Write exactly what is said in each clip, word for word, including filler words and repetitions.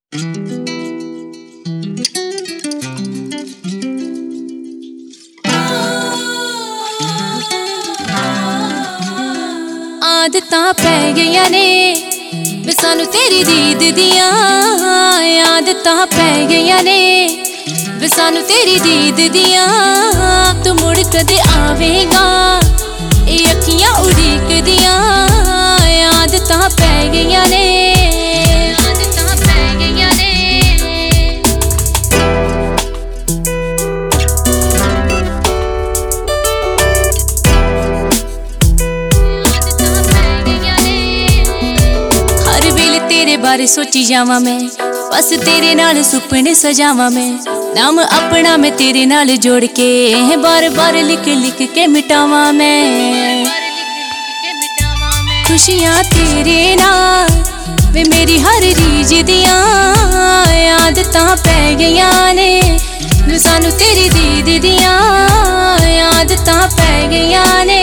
आदतां पै गईयां ने वे सानू तेरी दीद दियां। आदतां पै गईयां ने वे सानू तेरी दीद दियां। तू मुड़ कदे आवेगा ए अखियां उड़ीक दियां। आदतां पै गईयां ने आदतां पै गईयां ने तेरे बारे सोची जावां मैं, बस तेरे नाल सुपने सजावां मैं। नाम अपना मैं तेरे नाल जोड़ के बार बार लिख लिख के मिटावां मैं। खुशियां तेरे नाल वे मेरी हर रीज दियां। आदतां पै गईयां ने सानू तेरी दीद दियां। आदतां पै गईयां ने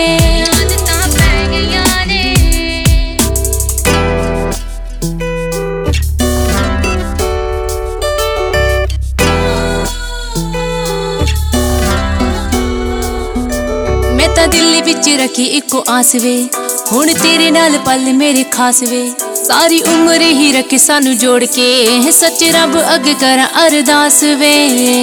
मैं दिल विच रखी इको आस वे, हुण तेरे नाल पल मेरे खास वे। सारी उम्र ही रखे सानू जोड़ के सच रब अग करा अरदास वे।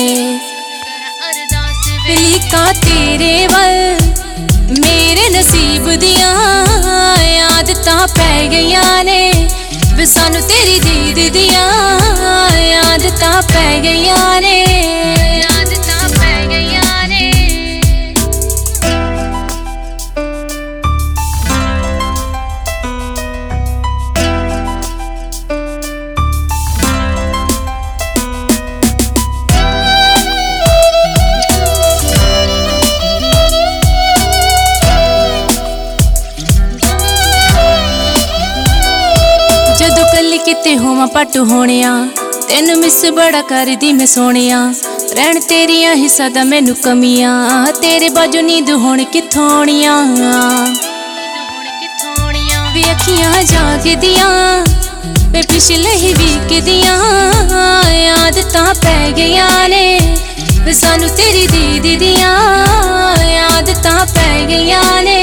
लीका तेरे वल मेरे नसीब दियां। आदतां पै गईयां ने वे सानू तेरी दीद दियां। आदतां पै गईयां ने आदतां पै गईयां ने किते होवां पट होणिया तेनू मिस बड़ा करदी मैं सोनिया। रहन तेरियां ही सदा मैनू कमियां तेरे बाजू नींद हुण कित्थों आउणियां। वे अखियां जागदियां वे पिछले ही वीक दियां। आदतां पै गईयां ने वे सानू तेरी दीद दियां। आदतां पै गईयां ने